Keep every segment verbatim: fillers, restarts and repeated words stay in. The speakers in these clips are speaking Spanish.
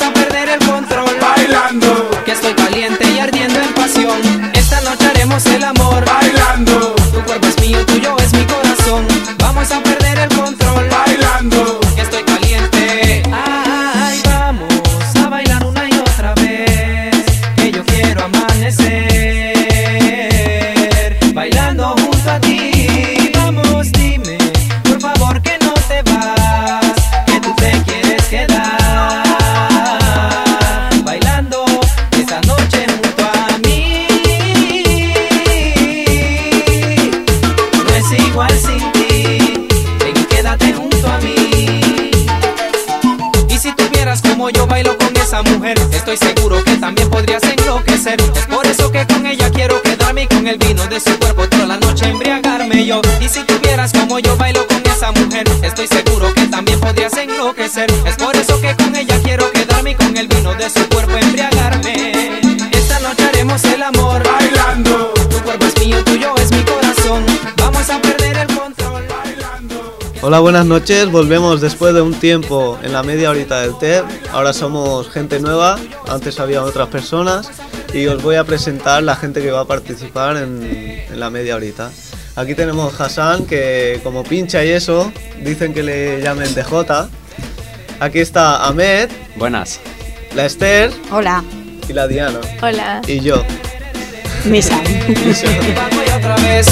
a perder el control bailando, que estoy caliente y ardiendo en pasión. Esta noche haremos el amor bailando, tu cuerpo es mío, tuyo es mi corazón. Vamos a perder el control bailando, que estoy caliente. Ay, vamos a bailar una y otra vez, que yo quiero amanecer bailando junto a ti. Vamos, dime, por favor, que no te vas, que tú te quieres quedar bailando esta noche junto a mí. No es igual sin ti, ven y quédate junto a mí. Y si tuvieras como yo bailo con esa mujer, estoy seguro que también podrías enloquecer. Es por eso que con ella quiero quedarme y con el vino de su cuerpo toda la noche embriagarme yo. Y si tuvieras como yo bailo con esa mujer, estoy seguro que también podrías enloquecer. Es por eso que con ella quiero quedarme y con el vino de su cuerpo embriagarme. Esta noche haremos el amor bailando, tu cuerpo es mío, tuyo es mi corazón. Vamos a perder el control bailando. Hola, buenas noches, volvemos después de un tiempo en la media horita del T E R. Ahora somos gente nueva, antes había otras personas y os voy a presentar la gente que va a participar en, en la media horita. Aquí tenemos Hassan, que como pincha y eso, dicen que le llamen D J. Aquí está Ahmed, Buenas. la Esther Hola. y la Diana. Hola. Y yo. Misa. Bajo y otra vez.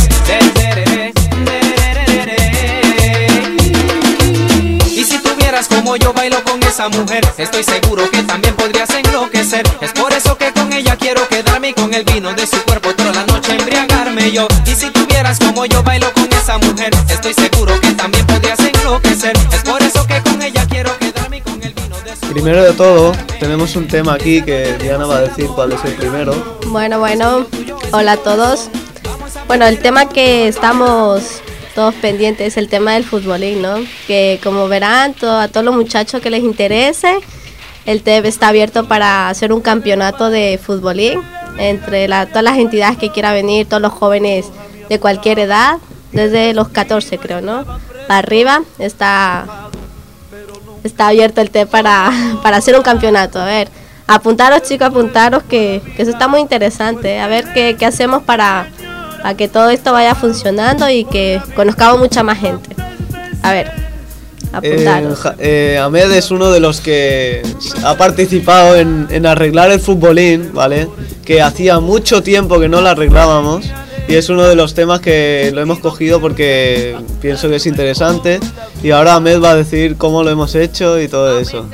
Y si tuvieras como yo bailo con esa mujer, estoy seguro que también podrías enloquecer. Es por eso que con ella quiero quedarme y con el vino de su cuerpo toda la noche embriagarme yo. Y si tuvieras como yo bailo con esa mujer, estoy seguro que también podrías enloquecer. Es por eso que con ella quiero quedarme y con el vino de su cuerpo. Primero de todo, tenemos un tema aquí que Diana va a decir cuál es el primero. Bueno, bueno, hola a todos. Bueno, el tema que estamos todos pendientes es el tema del futbolín, ¿no? Que como verán, todo, a todos los muchachos que les interese, el T E B está abierto para hacer un campeonato de futbolín entre la, todas las entidades que quieran venir, todos los jóvenes de cualquier edad, desde los catorce creo, ¿no? Para arriba está, está abierto el T E B para, para hacer un campeonato. A ver, apuntaros chicos, apuntaros que, que eso está muy interesante. A ver qué, qué hacemos para, para que todo esto vaya funcionando y que conozcamos mucha más gente. A ver, apuntaros. Eh, Ja- eh, Ahmed es uno de los que ha participado en, en arreglar el futbolín, ¿vale? Que hacía mucho tiempo que no lo arreglábamos y es uno de los temas que lo hemos cogido porque pienso que es interesante y ahora Ahmed va a decir cómo lo hemos hecho y todo eso.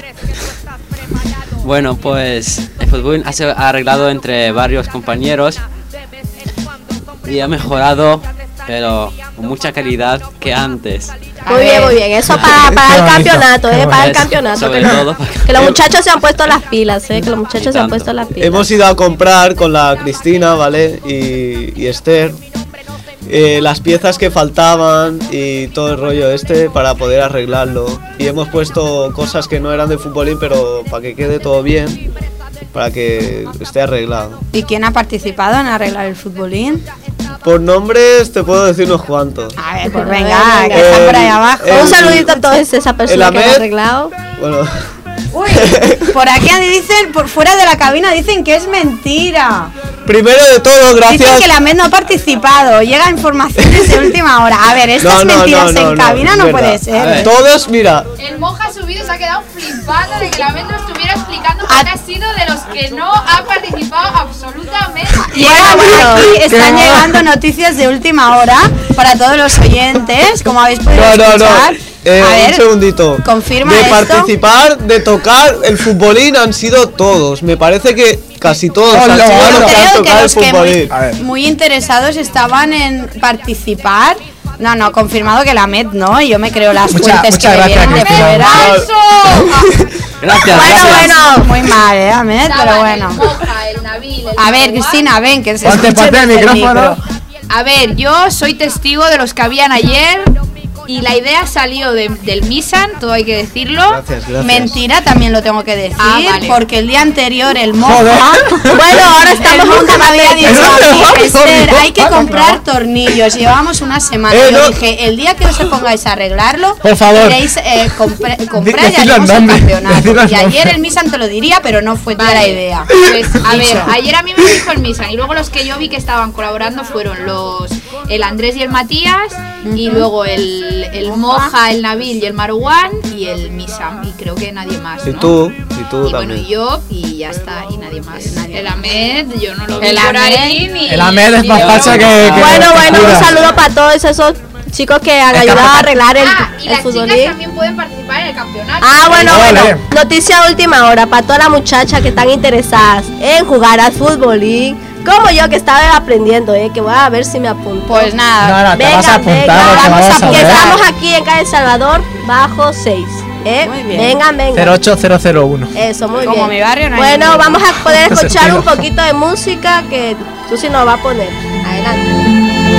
Bueno, pues el fútbol ha sido arreglado entre varios compañeros y ha mejorado, pero con mucha calidad que antes. Muy bien, muy bien. Eso para, para el campeonato, ¿eh? Para el Eso, campeonato. sobre Que, lo- todo. que los muchachos se han puesto las pilas, ¿eh? Que los muchachos Y se han tanto. puesto las pilas. Hemos ido a comprar con la Cristina, ¿vale? Y, y Esther eh, las piezas que faltaban y todo el rollo este para poder arreglarlo. Y hemos puesto cosas que no eran de futbolín, pero para que quede todo bien, para que esté arreglado. ¿Y quién ha participado en arreglar el futbolín? Por nombres te puedo decir unos cuantos. A ver, pues Venga, venga, venga. que está por ahí El- abajo. el- Un saludito a todas esas personas el que han Ahmed- arreglado. Bueno, Uy, por aquí dicen, por fuera de la cabina dicen que es mentira. primero de todo, Dicen gracias. que la M E D no ha participado. Llega informaciones de última hora. A ver, estas No, no, mentiras no, no, en no, cabina es no, verdad. puede A ser. ver. Todos, mira, El Moja ha subido y se ha quedado flipando de que la Med lo estuviera explicando porque ha sido de los que no ha participado absolutamente. Llega por bueno. aquí, están llegando noticias de última hora para todos los oyentes, como habéis podido no, no, no. escuchar. Eh, A un ver, segundito. confirma de esto. participar, de tocar el futbolín han sido todos. Me parece que casi todos han Hola, sido hola. los que han creo que tocado el los que futbolín. A ver. muy, muy interesados estaban en participar. No, no, confirmado que la M E D no, y yo me creo las Mucha- fuentes muchas que me gracias, vienen de Cristina. fuera. ¡Falso! Gracias, Bueno, gracias. bueno, muy mal, eh, Ahmed, pero Estaban bueno. El Moja, el Nabil, el A ver, Marwan. Cristina, ven, que se Ponte, escuche ponte el desde micrófono. micro. A ver, yo soy testigo de los que habían ayer Y la idea salió de- del Misan, todo hay que decirlo. Gracias, gracias. Mentira, también lo tengo que decir, Ah, vale. porque el día anterior el Moja, Bueno, ahora estamos el en un Moja me había debate. dicho a mí, Esther, hay que Ah, comprar tornillos. Llevábamos una semana. Eh, Yo no. dije, el día que os pongáis a arreglarlo, Por favor. iréis, eh, compre- comprar y Decidlo el haremos el nombre, campeonato. decidlo el Y ayer nombre. el Misan te lo diría, pero no fue toda la Vale. idea. Pues a ver, Dicho. ayer a mí me lo dijo el Misan y luego los que yo vi que estaban colaborando fueron los el Andrés y el Matías y luego el, el Moja, el Nabil y el Marwan y el Misan y creo que nadie más, Y ¿no? tú, y tú Y bueno, también. y yo y ya está, y nadie más. Nadie El Ahmed, yo no lo vi El por Ahmed- ahí ni El Ahmed es ni más yo. facha que- que- Bueno, bueno, Cura. un saludo para todos esos chicos que han Es ayudado capaz- a arreglar el, Ah, y el las fútbol. chicas también pueden participar en el campeonato. Ah, bueno, Ole. bueno. Noticia de última hora para todas las muchachas que están interesadas en jugar al fútbol y como yo que estaba aprendiendo, eh, que voy a ver si me apunto. Pues nada, No, no, te vas a apuntar vengan, porque vamos vamos a a que ver. estamos aquí en calle Salvador bajo seis. ¿Eh? Muy bien. Vengan, vengan. cero ocho cero cero uno. Eso, muy Como bien. mi barrio no hay bueno, ninguno. vamos a poder Ese escuchar un estilo. poquito de música que Susi nos va a poner. Adelante.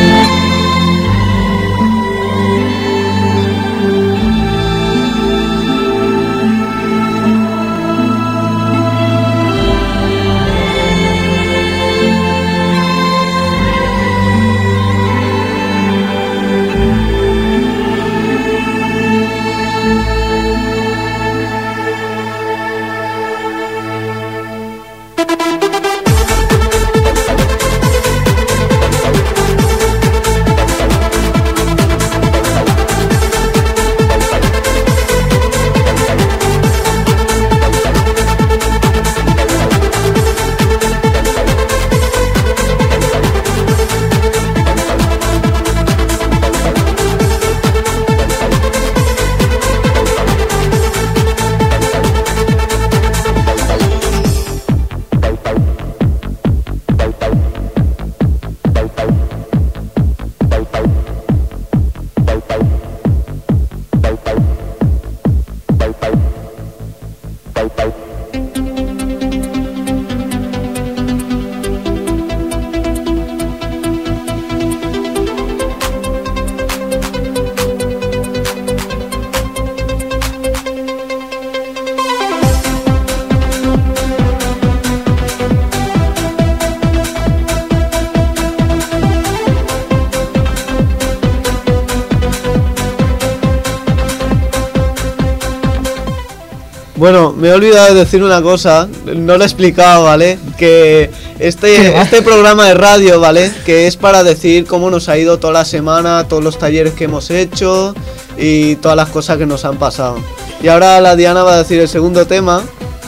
Bueno, me he olvidado de decir una cosa, no lo he explicado, ¿vale? Que este, este programa de radio, ¿vale? Que es para decir cómo nos ha ido toda la semana, todos los talleres que hemos hecho y todas las cosas que nos han pasado. Y ahora la Diana va a decir el segundo tema,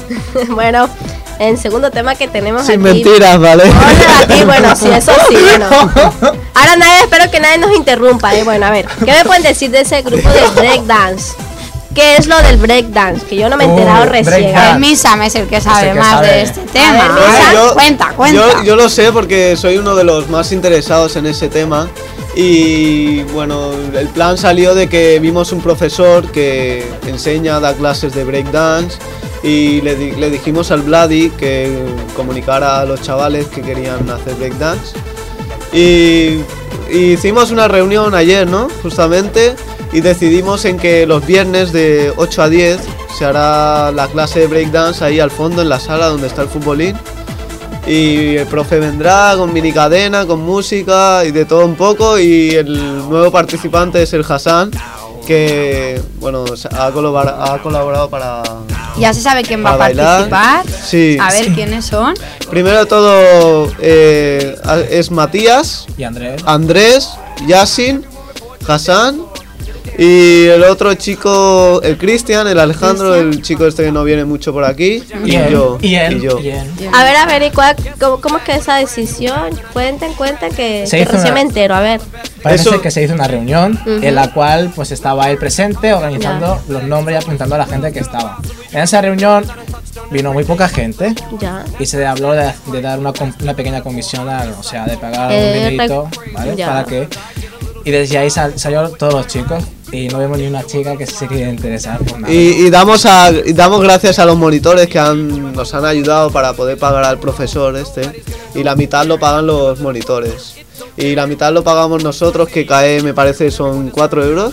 Bueno, el segundo tema que tenemos sin aquí. mentiras, ¿vale? Hola, aquí, bueno, sí, eso sí, bueno. Ahora nadie, espero que nadie nos interrumpa, eh. Bueno, a ver, ¿qué me pueden decir de ese grupo de breakdance? ¿Qué es lo del breakdance? Que yo no me he enterado Uh, recién. breakdance. el Misam es el que sabe el que más sabe. de este tema. ver, A Misam, ver, yo- cuenta, cuenta. Yo, yo lo sé porque soy uno de los más interesados en ese tema y bueno, el plan salió de que vimos un profesor que enseña, da clases de breakdance y le, di- le dijimos al Vladi que comunicara a los chavales que querían hacer breakdance y, y hicimos una reunión ayer, ¿no? Justamente, y decidimos en que los viernes de ocho a diez se hará la clase de breakdance ahí al fondo en la sala donde está el futbolín. Y el profe vendrá con mini cadena, con música y de todo un poco. Y el nuevo participante es el Hassan, que bueno, ha colaborado, ha colaborado para... Ya se sabe quién va a para bailar. participar. Sí. A ver quiénes son. Primero de todo eh, es Matías, Y Andrés. Andrés, Yasin, Hassan. Y el otro chico, el Cristian, el Alejandro, el chico este que no viene mucho por aquí. Y, Y él. yo. Y él. y yo. y él. A ver, a ver, ¿y cuál- cómo, cómo es que esa decisión? Cuenten, cuenten que, Se que hizo recién una- me entero, a ver. Parece Eso- ser que se hizo una reunión Ujú. en la cual pues estaba él presente organizando los nombres y apuntando a la gente que estaba. En esa reunión vino muy poca gente Ya. y se habló de, de dar una, com- una pequeña comisión, al- o sea, de pagar Eh, un dinerito, rec- ¿vale? ya. Para que... Y desde ahí sal- salieron todos los chicos y no vemos ni una chica que se quiera interesar por nada. Y, y damos a, y damos gracias a los monitores que han, nos han ayudado para poder pagar al profesor este. Y la mitad lo pagan los monitores. Y la mitad lo pagamos nosotros, que cae, me parece, son cuatro euros.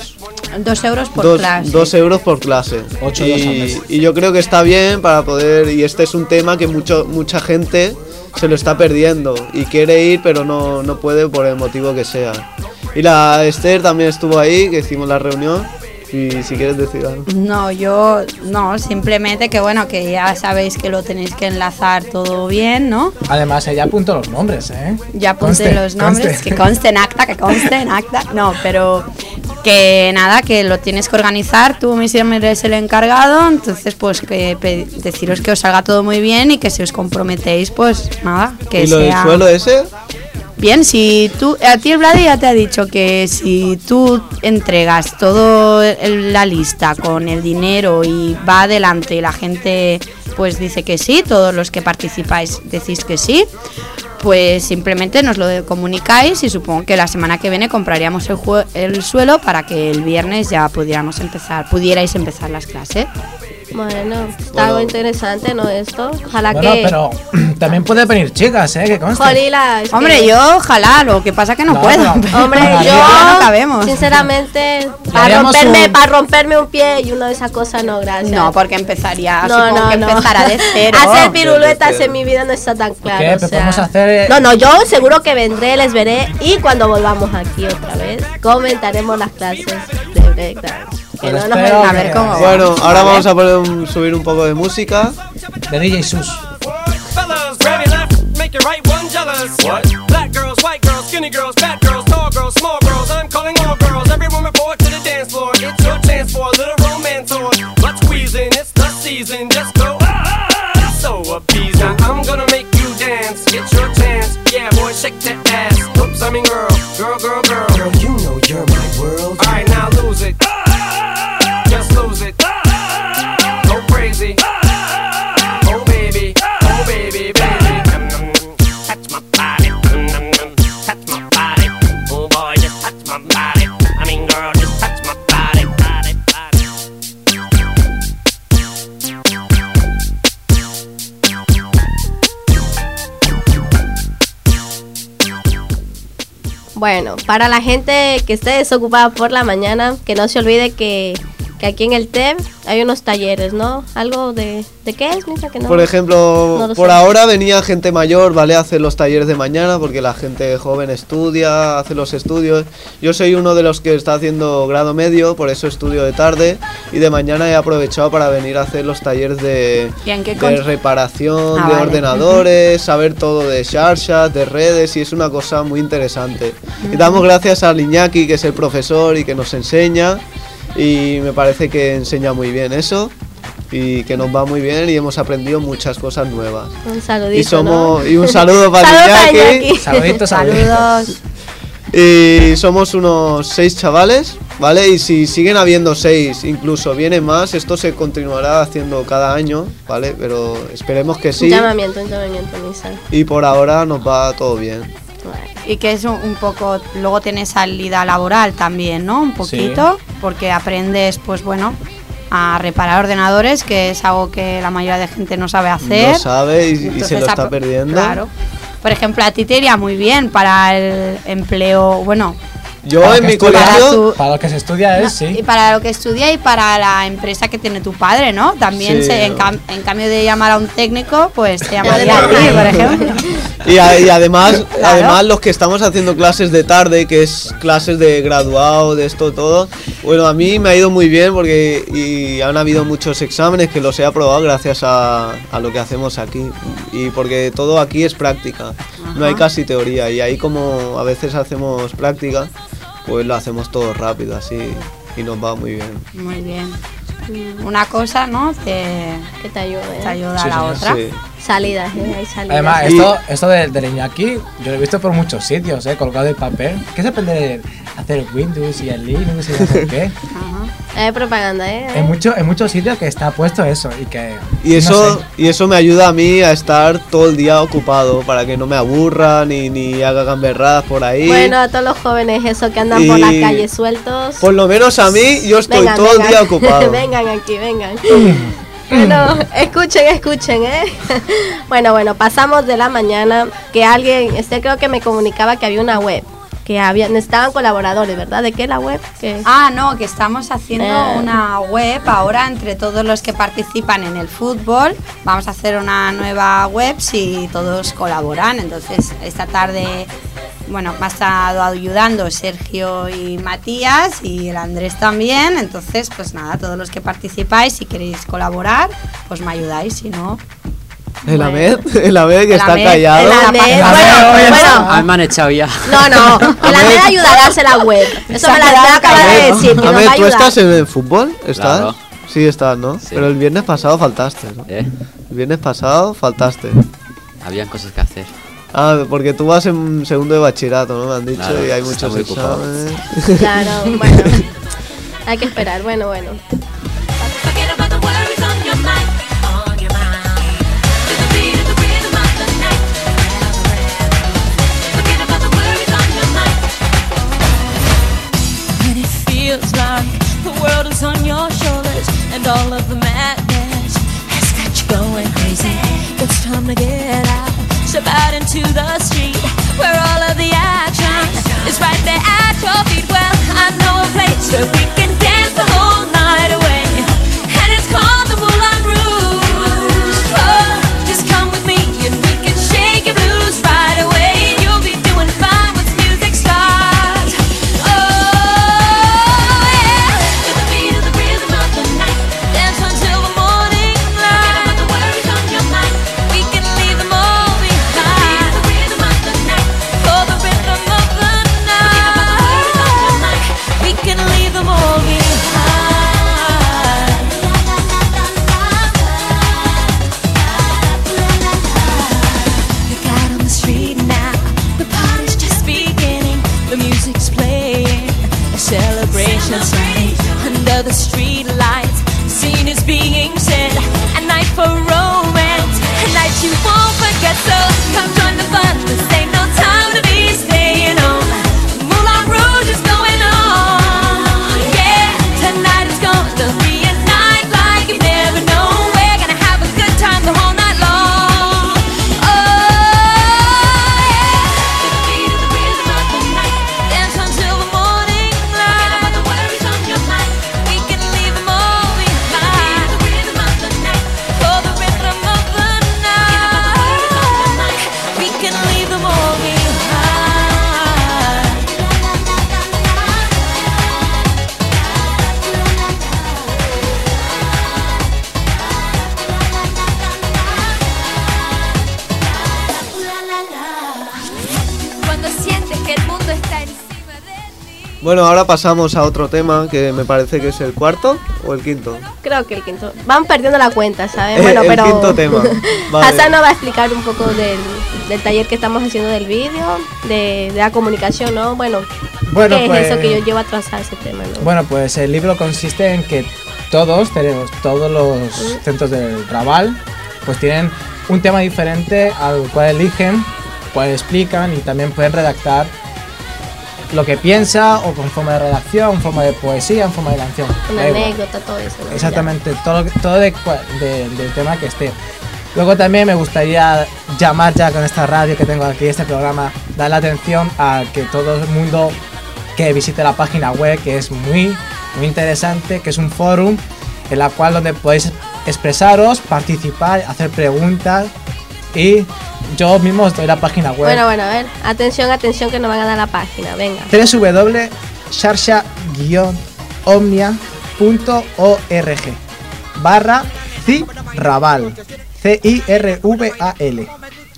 Dos euros por dos, clase. dos euros por clase. Ocho euros al y, mes. y yo creo que está bien para poder, y este es un tema que mucho, mucha gente se lo está perdiendo y quiere ir pero no, no puede por el motivo que sea. Y la Esther también estuvo ahí, que hicimos la reunión, y si quieres decir algo. No, yo no, simplemente que bueno, que ya sabéis que lo tenéis que enlazar todo bien, ¿no? Además, ella apuntó los nombres, ¿eh? Ya apunté Conste, los nombres, conste. que conste en acta, que conste en acta. No, pero que nada, que lo tienes que organizar, tú mismo eres el encargado, entonces pues que pe- deciros que os salga todo muy bien y que si os comprometéis, pues nada, que ¿Y lo sea... del suelo ese? Bien, si tú, a ti el Vladi ya te ha dicho que si tú entregas todo el- la lista con el dinero y va adelante y la gente pues dice que sí, todos los que participáis decís que sí, pues simplemente nos lo comunicáis y supongo que la semana que viene compraríamos el, jue- el suelo para que el viernes ya pudiéramos empezar, pudierais empezar las clases. Bueno, está Bueno. algo interesante, ¿no? Esto. Ojalá Bueno, que. pero también puede venir chicas, ¿eh? Que conste. Jolila, es Hombre, que- yo ojalá, lo que pasa que no, No, puedo. no. Hombre, Para yo, arriba no cabemos. sinceramente, para haríamos romperme, un- para romperme un pie y una de esas cosas, no, gracias. No, porque empezaría, No, supongo no, que no. empezará de cero. Hacer piruletas Desde en mi vida no está tan claro. ¿Qué? o Pues sea. podemos hacer, eh, No, no, yo seguro que vendré, les veré y cuando volvamos aquí otra vez comentaremos las clases de breakdance. Que Pues no nos espero ven- a ver que- cómo va. Bueno, ahora Vale. vamos a poner un- subir un poco de música. de D J Sus. Fellas, grab your left, make your right one jealous. What? Black girls, white girls, skinny girls, fat girls, tall girls, small girls. I'm calling all girls. Everyone report to the dance floor. It's your chance for a little romance or butt squeezing. It's the season. Just go. Ah, so appeasing. Now I'm gonna make you dance. It's your chance. Yeah, boy, shake that ass. Oops, I mean girl, girl, girl, girl. Girl, you know you're my world. All right, now lose it. Just lose it. Go crazy. Oh baby, oh baby, baby. Num, num, num. Touch my body, num, num, num. Touch my body. Oh boy, just touch my body. I mean, girl, just touch my body, body, body. Bueno, para la gente que esté desocupada por la mañana, que no se olvide que, que aquí en el T E B hay unos talleres, ¿no? Algo de... ¿De qué es, Misa? Que no, Por ejemplo, no lo por sé. ahora venía gente mayor, ¿vale? A hacer los talleres de mañana porque la gente joven estudia, hace los estudios. Yo soy uno de los que está haciendo grado medio, por eso estudio de tarde y de mañana he aprovechado para venir a hacer los talleres de, ¿Y en qué de cons- reparación, Ah, de vale. ordenadores, saber todo de Sharshat, de redes, y es una cosa muy interesante. Y damos gracias a Iñaki, que es el profesor y que nos enseña, y me parece que enseña muy bien eso y que nos va muy bien y hemos aprendido muchas cosas nuevas. Un saludito, Y somos ¿no? y un saludo para Saludos para Iñaki. Iñaki. Saluditos, saluditos. Saludos. Y somos unos seis chavales, ¿vale? Y si siguen habiendo seis, incluso vienen más, esto se continuará haciendo cada año, ¿vale? Pero esperemos que Un sí. llamamiento, un llamamiento, Misa. Y por ahora nos va todo bien. Y que es un, un poco, luego tienes salida laboral también, ¿no? Un poquito, porque aprendes, pues bueno, a reparar ordenadores, que es algo que la mayoría de gente no sabe hacer. No sabe y, y se Entonces, lo está ap- perdiendo. Claro. Por ejemplo, a ti te iría muy bien para el empleo, bueno, Yo Para en que mi estudia- colegio... tu- Para lo que se estudia es, y sí. para lo que estudia y para la empresa que tiene tu padre, ¿no? También Sí. se, en, cam- en cambio de llamar a un técnico, pues te llamaría a ti, por ejemplo. Y, a- y además, Claro. además los que estamos haciendo clases de tarde, que es clases de graduado, de esto todo, bueno, a mí me ha ido muy bien porque y han habido muchos exámenes que los he aprobado gracias a, a lo que hacemos aquí. Y porque todo aquí es práctica, no hay casi teoría. Y ahí como a veces hacemos práctica, pues lo hacemos todo rápido así y nos va muy bien. Muy bien. Una cosa, ¿no? Te, Que te ayude. te ayuda Sí, a la señor. otra. Sí. Salidas, ¿eh? Hay salidas. Además, Y- esto, esto de, del Iñaki, yo lo he visto por muchos sitios, ¿eh? Colgado el papel. ¿Qué se aprende de hacer Windows y el Linux y no sé qué? Ajá. Hay propaganda, ¿eh? En, mucho, en muchos sitios que está puesto eso y que... Y eso, no sé. y eso me ayuda a mí a estar todo el día ocupado para que no me aburra ni, ni haga gamberradas por ahí. Bueno, a todos los jóvenes, eso que andan por Y- las calles sueltos. Por lo menos a mí, yo estoy Vengan, todo el vengan. día ocupado. Vengan aquí, vengan. Bueno, escuchen, escuchen, ¿eh? Bueno, bueno, pasamos de la mañana que alguien, este creo que me comunicaba que había una web que había, necesitaban colaboradores, ¿verdad? ¿De qué la web? ¿Qué? Ah, no, que estamos haciendo Eh. una web ahora entre todos los que participan en el fútbol. Vamos a hacer una nueva web si todos colaboran. Entonces, esta tarde, bueno, me ha estado ayudando Sergio y Matías y el Andrés también. Entonces, pues nada, todos los que participáis, si queréis colaborar, pues me ayudáis, si no... El Bueno. Ahmed, el Ahmed que El está Ahmed, callado. el Ahmed, bueno, bueno. A mí me han echado ya. No, no, el Ahmed ayudará a hacer la web. Eso me la acaba de decir, que nos va a Ahmed, ¿tú ayudar. estás en el fútbol? ¿Estás? Claro. Sí, estás, ¿no? Sí. Pero el viernes pasado faltaste, ¿no? ¿Eh? El viernes pasado faltaste. Habían cosas que hacer. Ah, porque tú vas en segundo de bachillerato, ¿no? Me han dicho, Claro, y hay está muchos muy ocupado. exámenes. Claro, bueno. Hay que esperar, bueno, bueno. Forget about the worries on your mind, on your mind. To the beat of the rhythm of the night. Forget about the worries on your mind. When it feels like the world is on your shoulders and all of the madness has got you going crazy, it's time to get out, step out into the street where all of the action is right there at your feet. Well, I know a place where we can dance the whole night away, and it's called the Moulin Rouge. Oh, just come with me and we can shake your blues right away. You'll be doing fine once music starts. Oh, yeah. To the beat of the rhythm of the night, dance until the morning light. Forget about the worries on your mind, we can leave them all behind. To the beat of the rhythm of the night, for the rhythm of the night, we can leave them all behind. Look out on the street now, the party's just beginning. The music's playing, a celebration starting under the street lights. The scene is being set, a night for romance, a night you won't forget. So come join the fun, this ain't no time to be staying home. Moulin Rouge is going on, yeah. Tonight is gonna be a night like you've never known. We're gonna have a good time the whole night long. Oh, yeah. To the beat of the rhythm of the night, dance until the morning light. Forget about the worries on your mind, we can leave them all behind. To the rhythm of the night, for the rhythm of the night, we can leave them all behind. Cuando sientes que el mundo está encima de ti. Bueno, ahora pasamos a otro tema que me parece que es el cuarto o el quinto. Creo que el quinto. Van perdiendo la cuenta, ¿sabes? Eh, Bueno, el pero quinto tema. Vale. Hassan nos va a explicar un poco del, del taller que estamos haciendo del vídeo, de, de la comunicación, ¿no? Bueno, Bueno, ¿qué pues, es eso que yo llevo a trazar ese tema, no? Bueno, pues el libro consiste en que todos tenemos, todos los centros del Raval, pues tienen un tema diferente al cual eligen, cual explican y también pueden redactar lo que piensa o con forma de redacción, en forma de poesía, en forma de canción. Una Da igual. anécdota, todo eso, ¿no? Exactamente, todo, todo de, cua- de- del tema que esté. Luego también me gustaría llamar ya con esta radio que tengo aquí, este programa, dar la atención a que todo el mundo que visite la página web, que es muy, muy interesante, que es un forum en la cual donde podéis expresaros, participar, hacer preguntas y yo mismo os doy la página web. Bueno, bueno, a ver, atención, atención que nos van a dar la página, venga. doble u doble u doble u punto xarxa guion omnia punto org barra Cirraval, C I R V A L.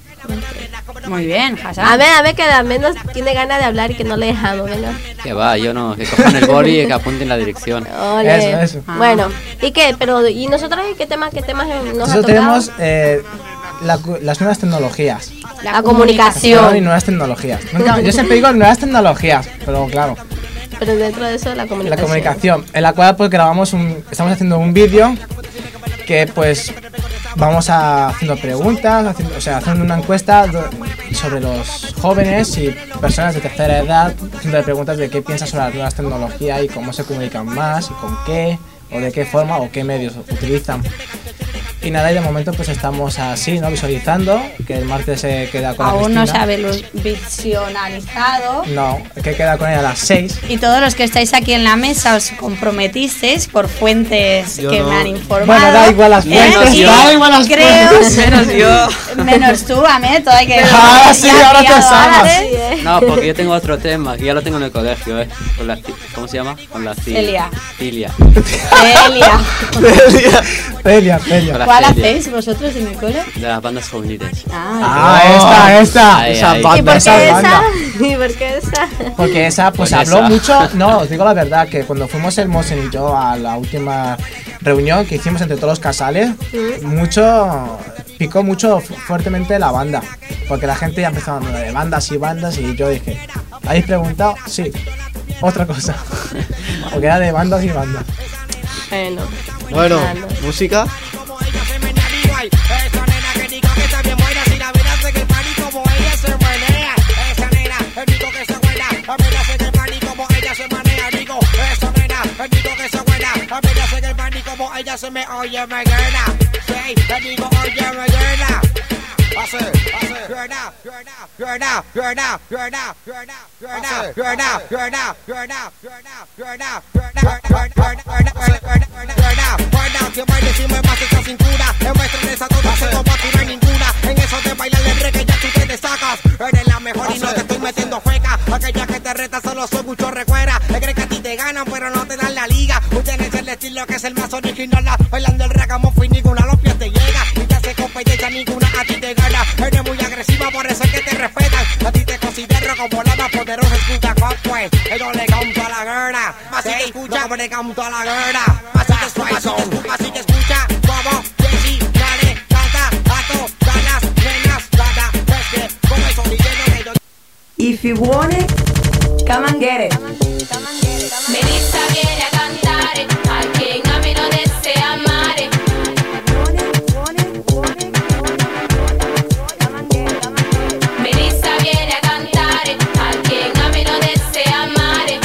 Muy bien, Hassan. A ver, a ver, que al menos tiene ganas de hablar y que no le dejamos, venga. Que va, yo no, que cojan el boli y que apunten la dirección. Ole. Eso, eso. Bueno, ¿y qué? Pero, ¿y nosotros qué temas, qué temas nos ha Nosotros tocado? tenemos eh, la cu- las nuevas tecnologías. La comunicación. Y nuevas tecnologías. Nunca- Yo siempre digo nuevas tecnologías, pero claro, Pero dentro de eso, la la comunicación. comunicación, en la cual pues grabamos un, estamos haciendo un vídeo que pues vamos a, haciendo preguntas, haciendo, o sea, haciendo una encuesta do- sobre los jóvenes y personas de tercera edad, haciendo preguntas de qué piensan sobre las nuevas tecnologías y cómo se comunican más y con qué, o de qué forma o qué medios utilizan. Y nada, y de momento pues estamos así, ¿no? Visualizando, que el martes se queda con la Aún no Cristina. se ha visionalizado. No, que queda con ella a las seis. Y todos los que estáis aquí en la mesa os comprometisteis por fuentes Yo que no. me han informado. Bueno, da igual las ¿eh? fuentes, Y da igual las creo, fuentes. Menos yo. Menos tú, Ahmed, todo hay que... Ah, sí, Ya, ahora te pillado, sabes. ahora, Sí, ¿eh? ¿eh? No, porque yo tengo otro tema, que ya lo tengo en el colegio, ¿eh? Con la, ci- ¿cómo se llama? Con la ci- Celia. Cilia. Celia. Celia, Celia, Con Celia. la ¿Cuál Celia. hacéis vosotros en el cole? De las bandas juveniles. Ah, Ah, esta, esta. Ahí, Esa ahí. ¿Y banda, por esa qué banda. esa? ¿Y por qué esa? Porque esa, pues, Pues habló esa. mucho. No, os digo la verdad, que cuando fuimos el Mosen y yo a la última reunión que hicimos entre todos los casales, mucho. Picó mucho fu- fuertemente la banda. Porque la gente ya empezaba a hablar de bandas y bandas, y yo dije, ¿habéis preguntado? Sí. Otra cosa. Porque era de bandas y bandas. Bueno. Bueno, Claro. música. Ella se me oye, me gana. Sí, le digo, oye, me gana. Hace, hace, gana, gana, gana, gana, gana, gana, gana, gana, gana, gana, gana, gana, gana, que baile si me más esa cintura. En muestra esa toda se toma tú no hay ninguna. En eso de bailar el reggae ya tú te destacas. Eres la mejor y no te estoy metiendo feca. Aquella que te reta solo son muchos recuerda. Le crees que a ti te ganan pero no te dan la liga. Usted es el estilo que es el más original. Bailando el ragamuffin y ninguna a los pies te llega. Y te hace competencia ninguna a ti te gana. Eres muy agresiva por eso es que te respetan. A ti te considero como la más poderosa. Escucha pues, ellos le canto a la guerra. Así que escucha, no le canto a la guerra. Así que escucha, así que escucha como Jessy, dale, canta a todas las nenas. Cada vez que con el sonidero que yo. If you want it, come and get it. Melissa viene a cantare a quien a mí no desea amare. Melissa viene a cantare a quien a mí no desea amare.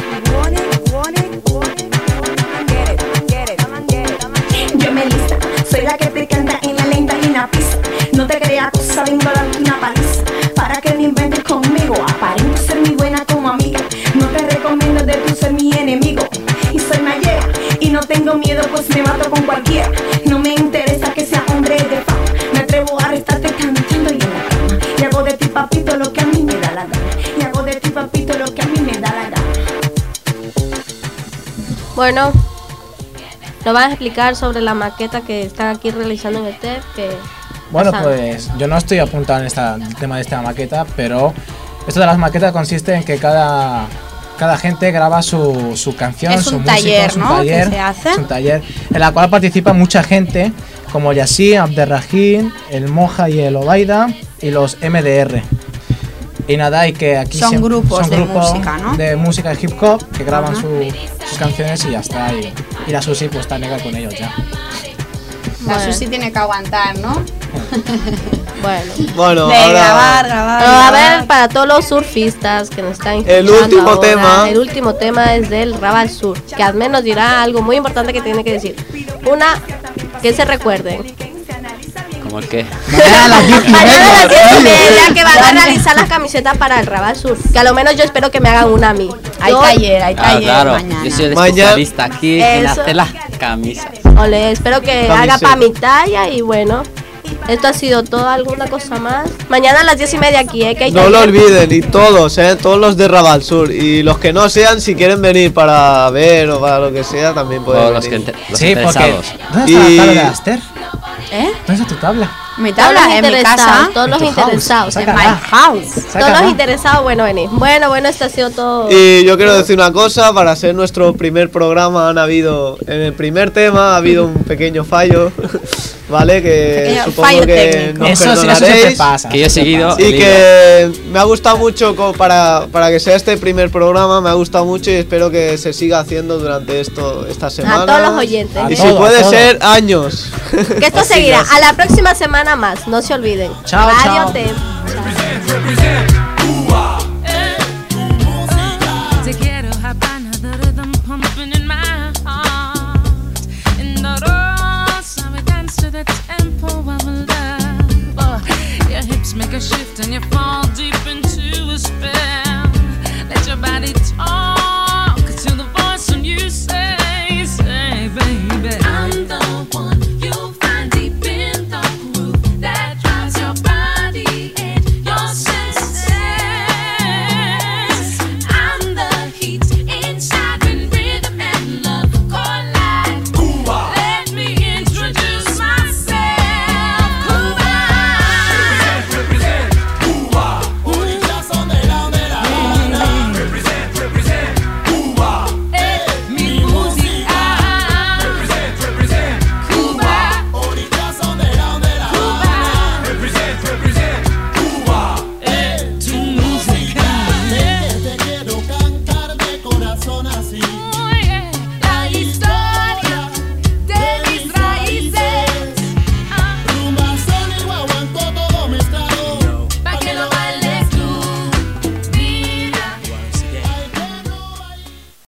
Yo Melissa, soy la que te canta en la lenta y en la pista. No te creas cosa, vengo a darte una paliza. Para que me inventes conmigo, aparento ser mi buena como amiga. No te recomiendo de tú ser mi enemigo. Y soy mayera y no tengo miedo, pues me mato con cualquiera. No me interesa que sea hombre de fama. Me atrevo a restarte cantando y en la cama. Y hago de ti papito lo que a mí me da la gana. Y hago de ti papito lo que a mí me da la gana. Bueno, nos van a explicar sobre la maqueta que están aquí realizando en el T E F. Que Bueno, pasan. pues yo no estoy apuntado en esta, el tema de esta maqueta, pero esto de las maquetas consiste en que cada, cada gente graba su, su canción, Es su un música, taller, su ¿no? taller, que se hace. es un taller en la cual participa mucha gente, como Yassin, Abderrahim, el Moja y el Obaida y los M D R. Y nada, y que aquí Son siem- grupos son de grupos música, ¿no? de música de hip hop que graban Ajá. su- sus canciones y ya está. Y, y la Susi pues está negra con ellos ya. La Bueno. Susi tiene que aguantar, ¿no? Bueno. Bueno, de ahora grabar, grabar. Pero a grabar. ver, para todos los surfistas que nos están El escuchando último ahora, tema. el último tema es del Raval Sur, que al menos dirá algo muy importante que tiene que decir. Una, que se recuerden. ¿Cómo que? Mañana a las diez y Mañana a las diez y media. media que van a realizar las camisetas para el Raval Sur. Que a lo menos yo espero que me hagan una a mí. Hay Yo- taller, hay Ah, taller claro, mañana. yo soy el Mañana- especialista aquí en Eso. hacer las camisas. Ole, espero que Camiseta. haga para mi talla y bueno. Esto ha sido todo, alguna cosa más. Mañana a las diez y media aquí, ¿eh? Que hay no lo taller. olviden, y todos, ¿eh? Todos los de Raval Sur. Y los que no sean, si quieren venir para ver o para lo que sea, también pueden O los, que venir. inte- los Sí, porque. interesados. ¿Dónde está Y- la tabla de Aster? ¿Eh? ¿Dónde está tu tabla? Mi Todos los tabla en mi interesados, casa. todos los En tu house. interesados. en Sácala. my house. Sácala. Todos los interesados, bueno, venir. Bueno, bueno, esto ha sido todo. Y yo quiero decir una cosa, para ser nuestro primer programa han habido, en el primer tema ha habido un pequeño fallo, ¿vale? Que Pequeño supongo fallo que técnico. nos Eso, sí, eso perdonaréis. siempre pasa. Que yo he siempre seguido- pasa. Y el que me ha gustado mucho co- para, para que sea este primer programa, me ha gustado mucho y espero que se siga haciendo durante esto esta semana. A todos los oyentes. A Y si todo, puede a todo. ser años. Que esto seguirá. A la próxima semana más, no se olviden. Chao, Radio chao. T E F. Te quiero Havana, the rhythm pumping in my heart. In the rosa, we dance to the a shift and you fall